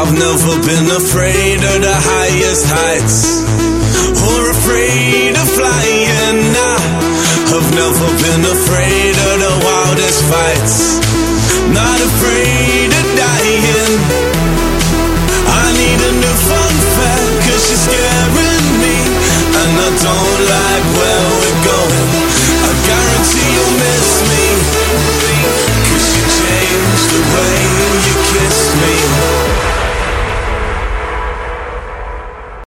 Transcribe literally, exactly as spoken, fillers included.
I've never been afraid of the highest heights, or afraid of flying. Nah, I've never been afraid of the wildest fights. Not afraid